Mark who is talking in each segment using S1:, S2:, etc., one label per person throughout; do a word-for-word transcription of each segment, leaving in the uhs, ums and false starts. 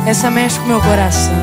S1: Essa mexe com meu coração.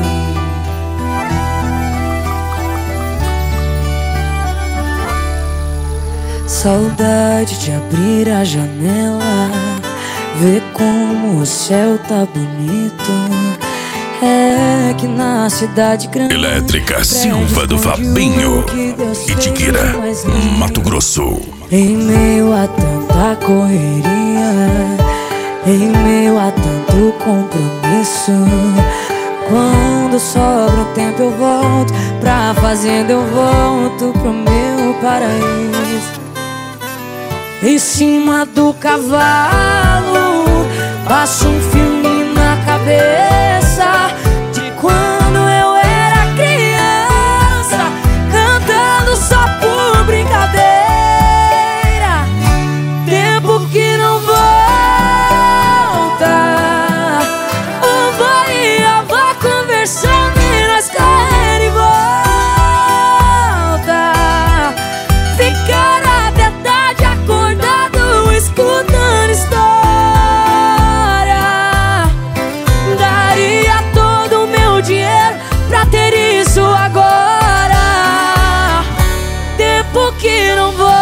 S1: Saudade de abrir a janela, ver como o céu tá bonito. É que na cidade grande
S2: Elétrica Silva do Fabinho, Itiquira, Mato Grosso.
S1: Em meio a tanta correria, em meio a tanto compromisso, quando sobra um tempo eu volto pra fazenda, eu volto pro meu paraíso. Em cima do cavalo, passo um filme na cabeça de quando eu era criança, cantando só por brincadeira. Tempo que não volta, o vô e a avó conversando e nós correndo e volta, ficar até tarde acordado escutando história. Daria todo o meu dinheiro pra ter isso agora. Tempo que não volta,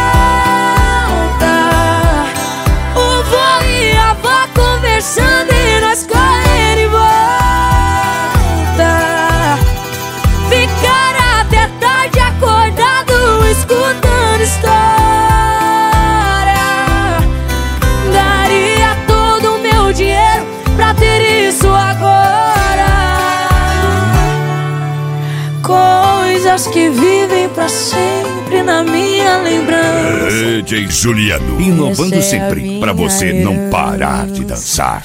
S1: o vô e a avó conversando e nós correndo e volta, ficar até tarde acordado escutando história. Daria todo o meu dinheiro pra ter isso agora. Coisas que vivem pra sempre na minha lembrança.
S2: D J Juliano, inovando
S1: Essa é a
S2: sempre pra
S1: minha
S2: você não
S1: herança.
S2: parar de dançar.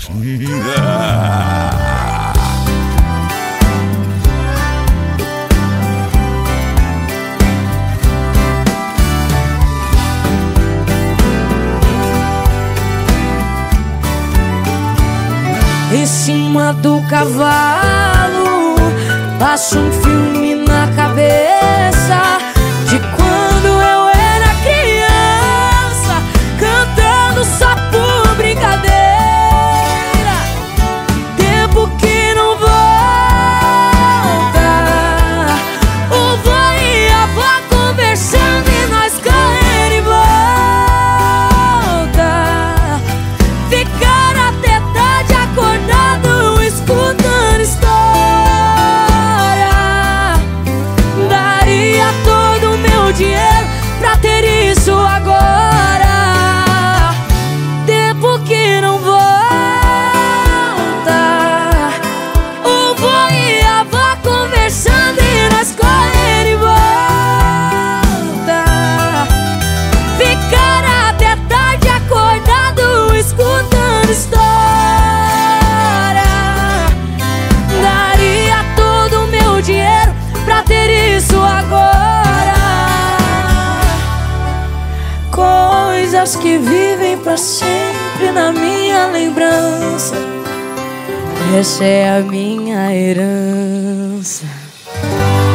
S1: Em cima do cavalo, passo um filme na cabeça de quando eu era criança, cantando só por brincadeira. Tempo que não volta, o vô e a avó conversando e nós correndo e volta, ficar até tarde acordado escutando história. Daria todo o meu dinheiro pra ter isso agora. Tempo que não volta, o vô e a avó conversando e nós correndo e volta, ficar até tarde acordado escutando história. Daria todo o meu dinheiro pra ter isso agora. Coisas que vivem pra sempre na minha lembrança. Essa é a minha herança.